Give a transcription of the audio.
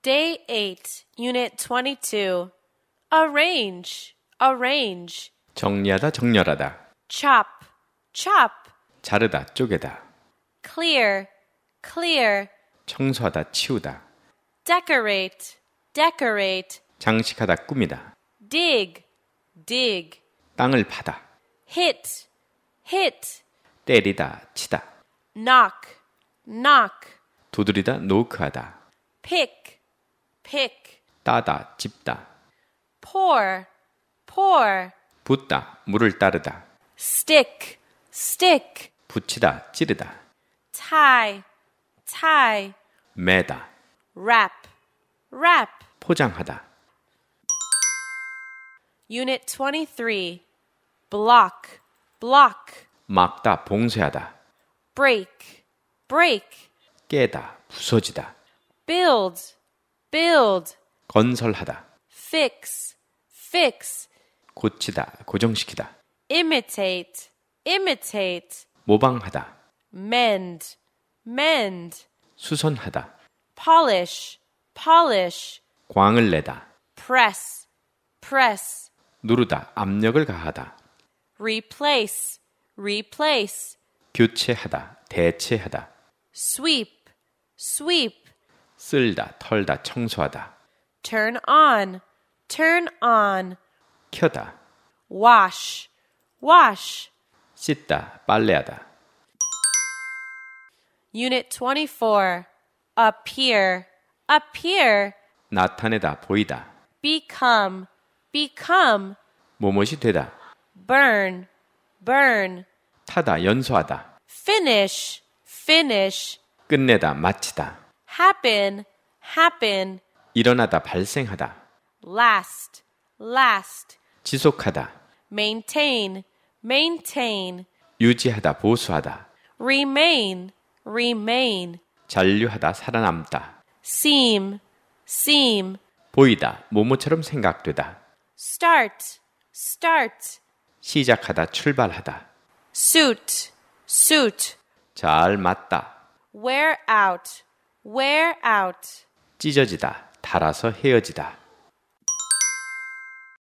Day 8, Unit 22. Arrange, arrange. 정리하다, 정렬하다. Chop, chop. 자르다, 쪼개다. Clear, clear. 청소하다, 치우다. Decorate, decorate. 장식하다, 꾸미다. Dig, dig. 땅을 파다. Hit, hit. 때리다, 치다. Knock, knock. 두드리다, 노크하다. Pick, pick. 따다, 찝다. Pour, pour. 붓다, 물을 따르다. Stick, stick. 붙이다, 찌르다. Tie, tie. 매다, Wrap, wrap. 포장하다. Unit 23. Block, block. 막다, 봉쇄하다. Break, break. 깨다, 부서지다. Build, build. 건설하다. Fix, fix. 고치다, 고정시키다. Imitate, imitate. 모방하다. Mend, mend. 수선하다. Polish, polish. 광을 내다. Press, press. 누르다, 압력을 가하다. Replace, replace. 교체하다, 대체하다. Sweep, sweep. 쓸다, 털다, 청소하다. Turn on, turn on. 켜다, Wash, wash. 씻다, 빨래하다. Unit 24. Appear, appear. 나타내다, 보이다. Become, become. 뭐뭇이 되다. Burn, burn. 타다, 연소하다. Finish, finish. 끝내다, 마치다. Happen, happen. 일어나다, 발생하다. Last, last. 지속하다. Maintain, maintain. 유지하다, 보수하다. Remain, remain. 잔류하다, 살아남다. Seem, seem. 보이다, 뭐뭐처럼 생각되다. Start, start. 시작하다, 출발하다. Suit, suit. 잘 맞다. Wear out, wear out. 찢어지다, 닳아서 헤어지다.